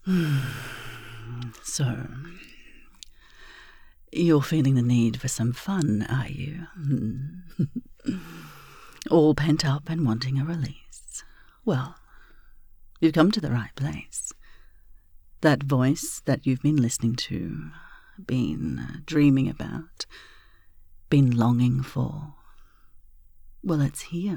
So, you're feeling the need for some fun, are you? All pent up and wanting a release. Well, you've come to the right place. That voice that you've been listening to, been dreaming about, been longing for, well, it's here.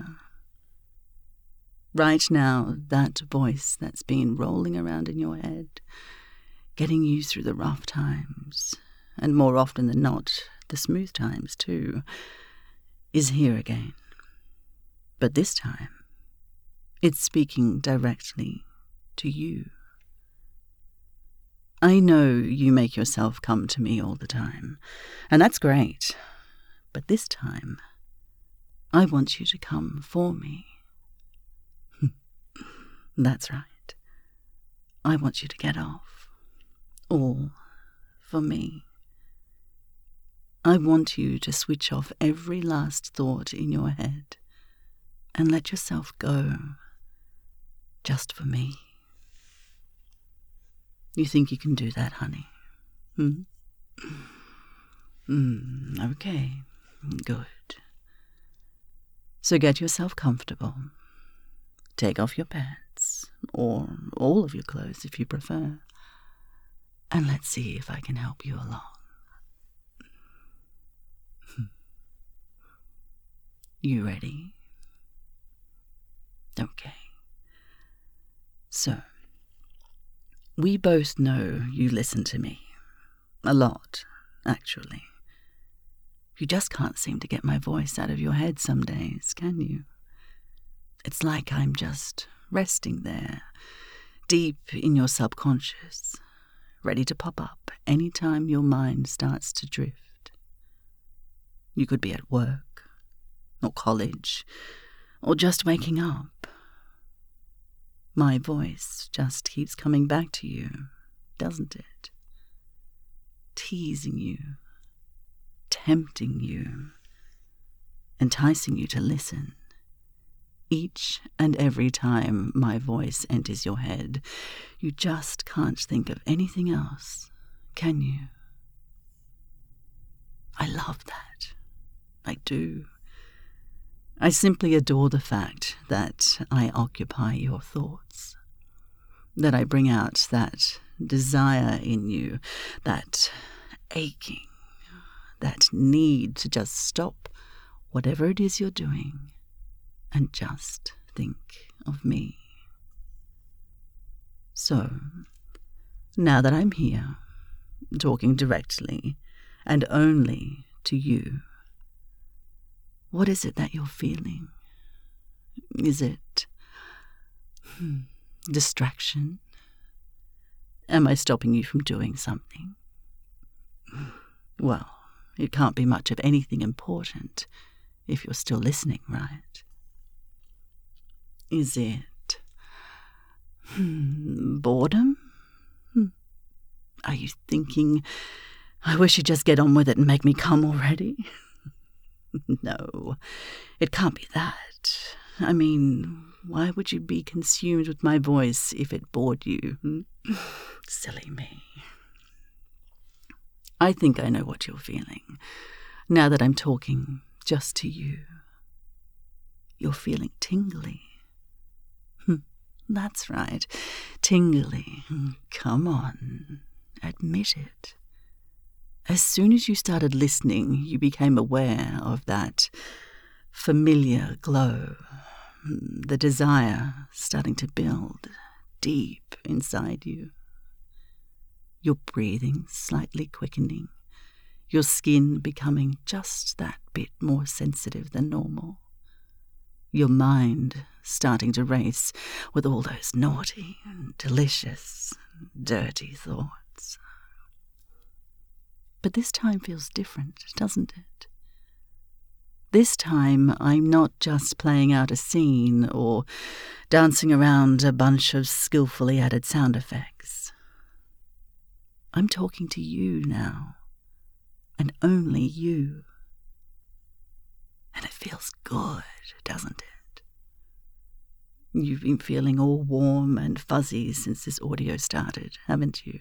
Right now, that voice that's been rolling around in your head, getting you through the rough times, and more often than not, the smooth times too, is here again. But this time, it's speaking directly to you. I know you make yourself come to me all the time, and that's great. But this time, I want you to come for me. That's right. I want you to get off. All for me. I want you to switch off every last thought in your head and let yourself go, just for me. You think you can do that, honey? Okay, good. So get yourself comfortable. Take off your pants, or all of your clothes if you prefer, and let's see if I can help you along. You ready? Okay. So, we both know you listen to me. A lot, actually. You just can't seem to get my voice out of your head some days, can you? It's like I'm just resting there, deep in your subconscious, ready to pop up any time your mind starts to drift. You could be at work, or college, or just waking up. My voice just keeps coming back to you, doesn't it? Teasing you, tempting you, enticing you to listen. Each and every time my voice enters your head, you just can't think of anything else, can you? I love that. I do. I simply adore the fact that I occupy your thoughts, that I bring out that desire in you, that aching, that need to just stop whatever it is you're doing and just think of me. So, now that I'm here, talking directly and only to you, what is it that you're feeling? Is it distraction? Am I stopping you from doing something? Well, it can't be much of anything important if you're still listening, right? Is it boredom? Are you thinking, I wish you'd just get on with it and make me come already? No, it can't be that. I mean, why would you be consumed with my voice if it bored you? Silly me. I think I know what you're feeling, now that I'm talking just to you. You're feeling tingly. That's right, tingly. Come on, admit it. As soon as you started listening, you became aware of that familiar glow, the desire starting to build deep inside you. Your breathing slightly quickening, your skin becoming just that bit more sensitive than normal. Your mind starting to race with all those naughty, delicious, dirty thoughts. But this time feels different, doesn't it? This time I'm not just playing out a scene or dancing around a bunch of skillfully added sound effects. I'm talking to you now, and only you. And it feels good, doesn't it? You've been feeling all warm and fuzzy since this audio started, haven't you?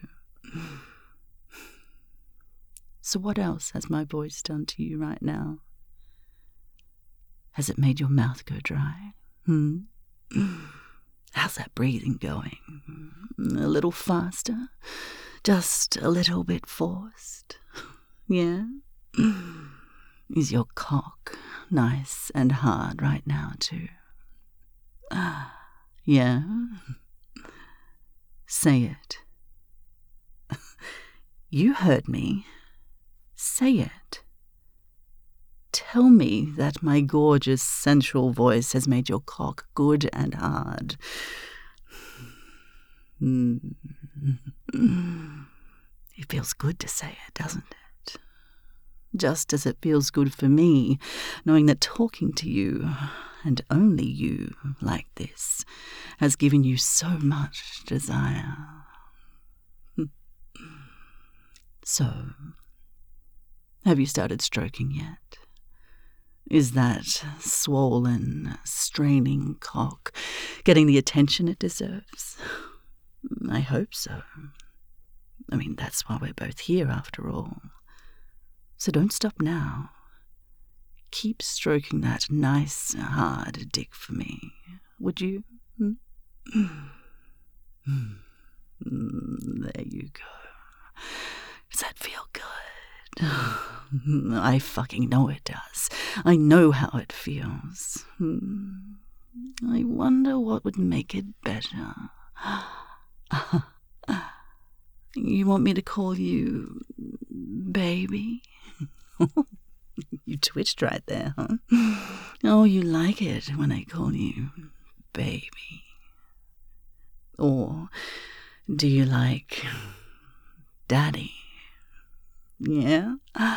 So what else has my voice done to you right now? Has it made your mouth go dry? How's that breathing going? A little faster? Just a little bit forced? Yeah? Is your cock nice and hard right now too? Yeah? Say it. You heard me. Say it. Tell me that my gorgeous, sensual voice has made your cock good and hard. It feels good to say it, doesn't it? Just as it feels good for me, knowing that talking to you, and only you, like this, has given you so much desire. So, have you started stroking yet? Is that swollen, straining cock getting the attention it deserves? I hope so. I mean, that's why we're both here after all. So don't stop now. Keep stroking that nice, hard dick for me, would you? There you go. Does that feel good? I fucking know it does. I know how it feels. I wonder what would make it better. You want me to call you baby? You twitched right there, huh? Oh, you like it when I call you baby. Or do you like daddy? Yeah?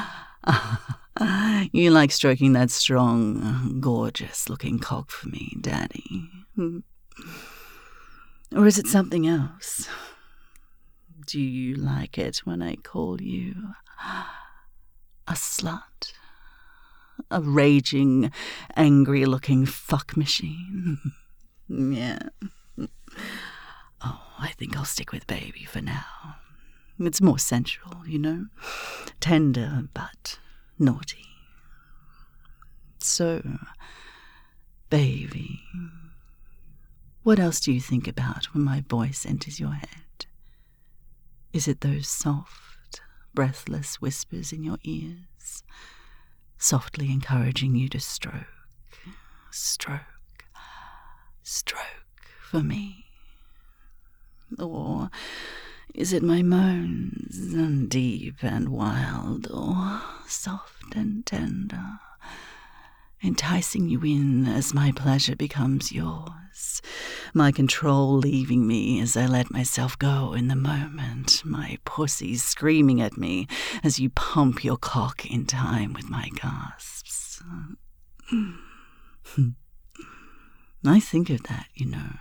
You like stroking that strong, gorgeous-looking cock for me, daddy? Or is it something else? Do you like it when I call you a slut? A raging, angry-looking fuck machine? Yeah. Oh, I think I'll stick with baby for now. It's more sensual, you know? Tender, but naughty. So, baby, what else do you think about when my voice enters your head? Is it those soft, breathless whispers in your ears, softly encouraging you to stroke, stroke, stroke for me? Or is it my moans, deep and wild, or soft and tender, enticing you in as my pleasure becomes yours, my control leaving me as I let myself go in the moment, my pussy screaming at me as you pump your cock in time with my gasps? I think of that, you know.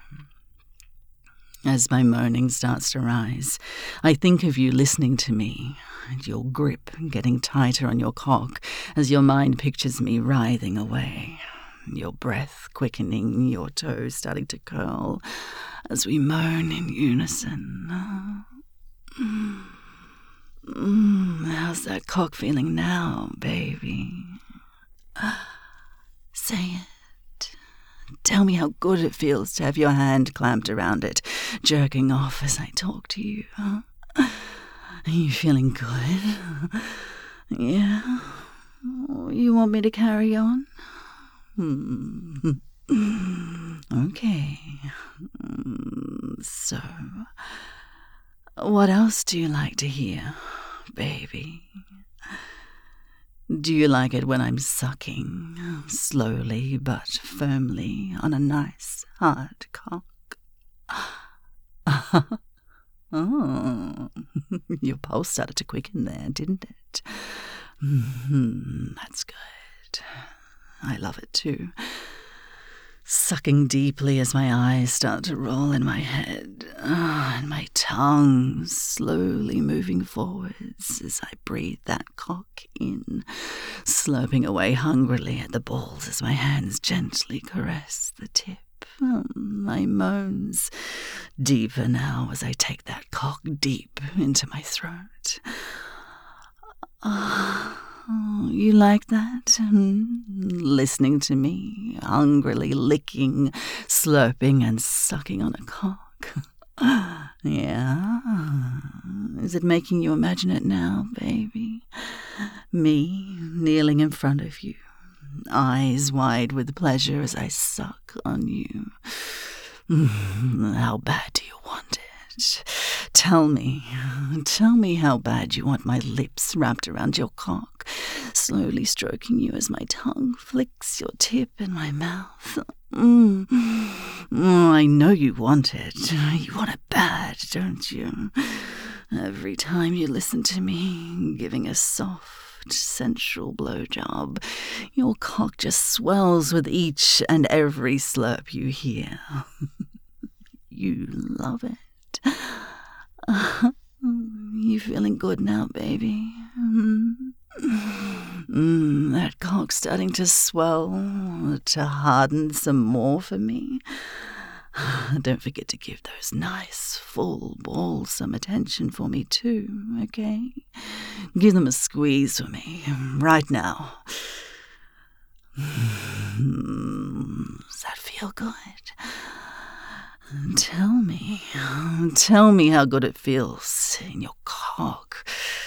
As my moaning starts to rise, I think of you listening to me, and your grip getting tighter on your cock as your mind pictures me writhing away, your breath quickening, your toes starting to curl as we moan in unison. How's that cock feeling now, baby? Say it. Tell me how good it feels to have your hand clamped around it, jerking off as I talk to you. Huh? Are you feeling good? Yeah? You want me to carry on? Okay. So, what else do you like to hear, baby? Do you like it when I'm sucking, slowly but firmly, on a nice, hard cock? Oh, your pulse started to quicken there, didn't it? That's good. I love it too. Sucking deeply as my eyes start to roll in my head, and my tongue slowly moving forwards as I breathe that cock in, slurping away hungrily at the balls as my hands gently caress the tip. My moans deeper now as I take that cock deep into my throat. You like that? Listening to me, hungrily licking, slurping, and sucking on a cock. Yeah? Is it making you imagine it now, baby? Me kneeling in front of you, eyes wide with pleasure as I suck on you. How bad do you want it? Tell me how bad you want my lips wrapped around your cock, slowly stroking you as my tongue flicks your tip in my mouth. I know you want it. You want it bad, don't you? Every time you listen to me, giving a soft, sensual blowjob, your cock just swells with each and every slurp you hear. You love it. You feeling good now, baby? That cock's starting to swell, to harden some more for me. Don't forget to give those nice, full balls some attention for me too, okay? Give them a squeeze for me, right now. Does that feel good? Tell me how good it feels in your cock.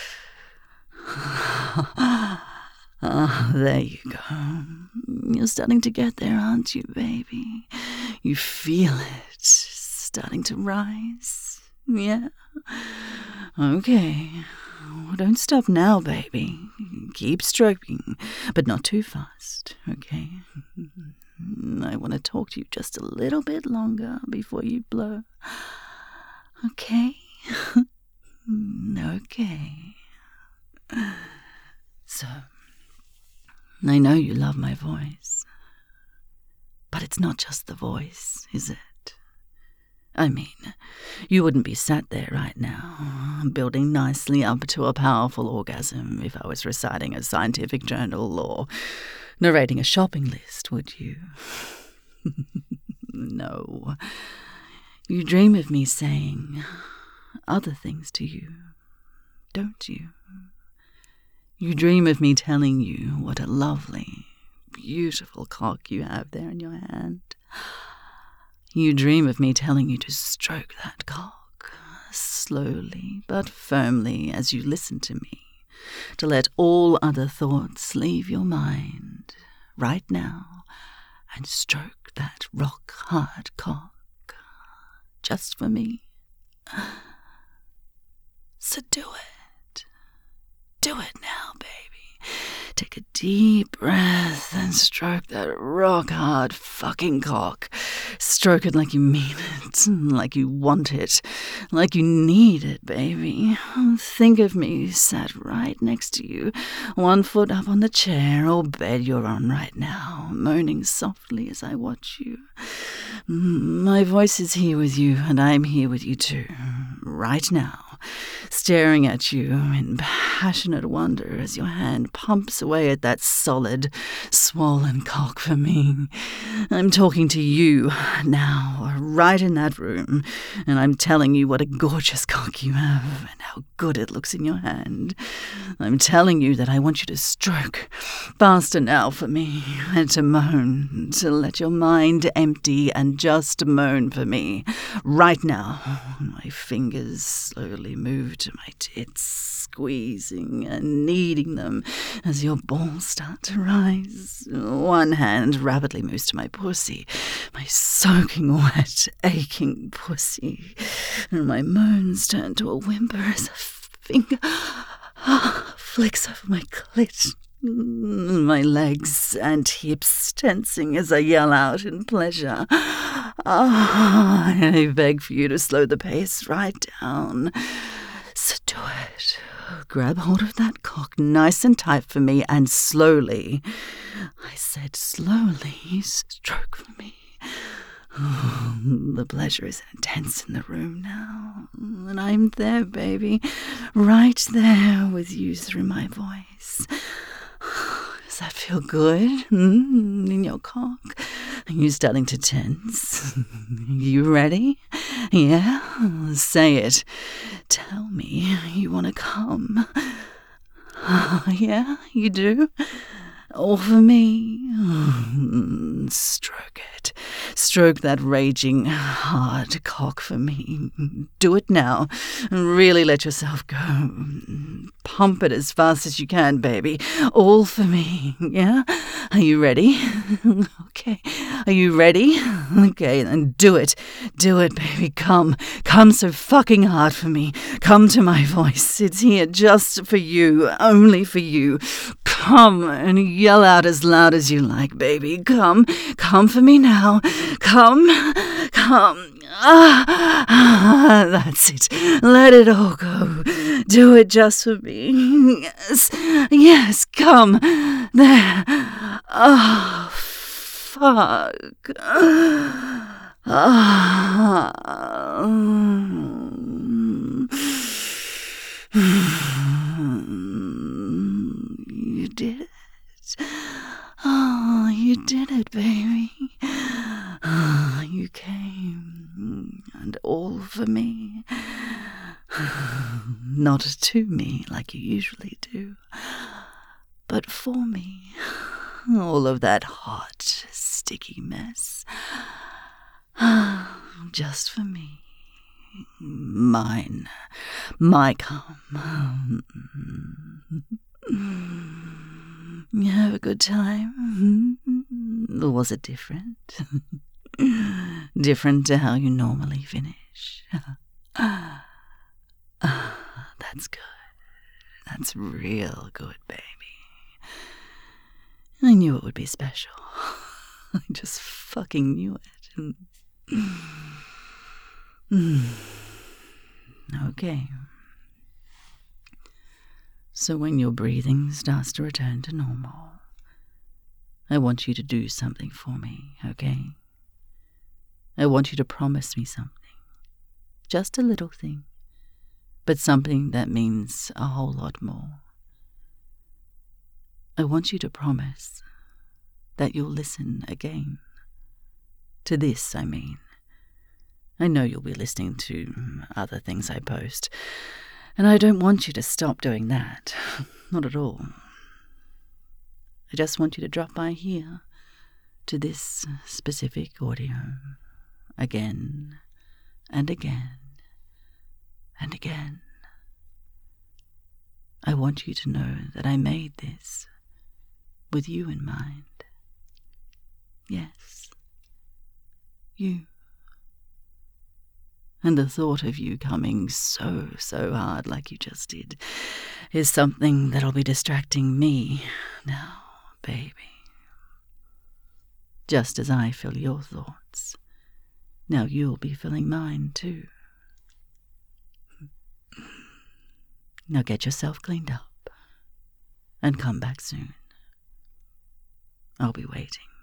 There you go. You're starting to get there, aren't you, baby? You feel it starting to rise. Yeah? Okay. Well, don't stop now, baby. Keep stroking, but not too fast, okay? I want to talk to you just a little bit longer before you blow. Okay? Okay. So, I know you love my voice, but it's not just the voice, is it? I mean, you wouldn't be sat there right now, building nicely up to a powerful orgasm if I was reciting a scientific journal or narrating a shopping list, would you? No. You dream of me saying other things to you, don't you? You dream of me telling you what a lovely, beautiful cock you have there in your hand. You dream of me telling you to stroke that cock, slowly but firmly as you listen to me, to let all other thoughts leave your mind right now and stroke that rock-hard cock just for me. So do it. Do it now, baby. Take a deep breath and stroke that rock-hard fucking cock. Stroke it like you mean it, like you want it, like you need it, baby. Think of me sat right next to you, one foot up on the chair or bed you're on right now, moaning softly as I watch you. My voice is here with you, and I'm here with you too, right now, staring at you in passionate wonder as your hand pumps away at that solid, swollen cock for me. I'm talking to you now, right in that room, and I'm telling you what a gorgeous cock you have and how good it looks in your hand. I'm telling you that I want you to stroke faster now for me and to moan, to let your mind empty and just moan for me right now. My fingers slowly move to my tits, squeezing and kneading them as your balls start to rise. One hand rapidly moves to my pussy, my soaking wet, aching pussy, and my moans turn to a whimper as a finger flicks over my clit. My legs and hips tensing as I yell out in pleasure. I beg for you to slow the pace right down. So do it. Grab hold of that cock nice and tight for me and slowly. I said slowly, stroke for me. The pleasure is intense in the room now, and I'm there, baby, right there with you through my voice. Does that feel good in your cock? You starting to tense? You ready? Yeah? Say it. Tell me you want to come. Yeah, you do? All for me. Stroke it. Stroke that raging hard cock for me. Do it now. Really let yourself go. Pump it as fast as you can, baby. All for me. Yeah? Are you ready? Okay. Are you ready? Okay, then do it. Do it, baby. Come. Come so fucking hard for me. Come to my voice. It's here just for you. Only for you. Come and yell out as loud as you like, baby. Come. Come for me now. Come. Come. That's it. Let it all go. Do it just for me. Yes. Yes, come. There. Oh, fuck. You did it. Oh, you did it, baby. You came, and all for me. Not to me like you usually do, but for me. All of that hot, sticky mess. Just for me. Mine. My cum. You have a good time? Or was it different? Different to how you normally finish? That's good. That's real good, baby. I knew it would be special. I just fucking knew it. Okay. So when your breathing starts to return to normal, I want you to do something for me, okay? I want you to promise me something. Just a little thing, but something that means a whole lot more. I want you to promise that you'll listen again. To this, I mean. I know you'll be listening to other things I post, and I don't want you to stop doing that. Not at all. I just want you to drop by here to this specific audio again and again and again. I want you to know that I made this with you in mind. Yes, you. And the thought of you coming so hard like you just did is something that'll be distracting me now, baby. Just as I feel your thoughts, now you'll be feeling mine too. Now get yourself cleaned up and come back soon. I'll be waiting.